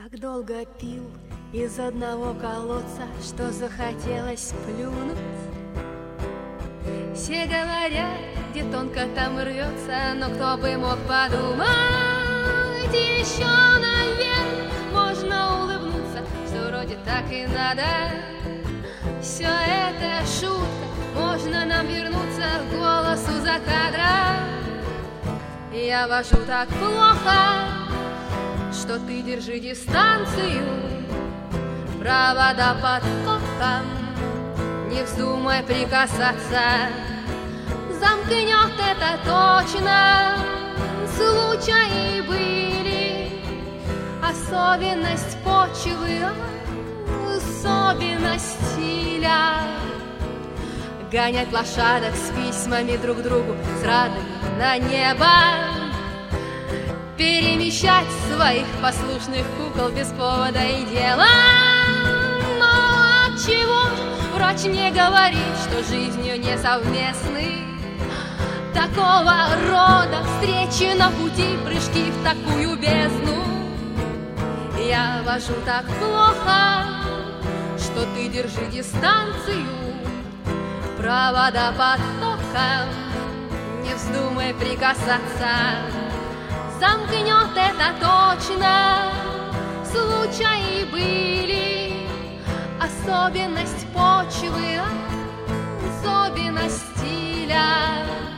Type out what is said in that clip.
Так долго пил из одного колодца, что захотелось плюнуть. Все говорят, где тонко там рвется, но кто бы мог подумать, еще наверх можно улыбнуться, что вроде так и надо. Все это шутка, можно нам вернуться к голосу за кадром. Я вожу так плохо, что ты держи дистанцию. Провода под током, не вздумай прикасаться. Замкнет это точно, случаи были. Особенность почвы, особенность стиля. Гонять лошадок с письмами друг другу, с радугой на небо. Перемещать своих послушных кукол без повода и дела. Но отчего врач мне говорит, что жизнью не совместны такого рода встречи на пути, прыжки в такую бездну? Я вожу так плохо, что ты держи дистанцию. Провода под током, не вздумай прикасаться. Замкнет это точно, случаи были. Особенность почвы, особенность стиля.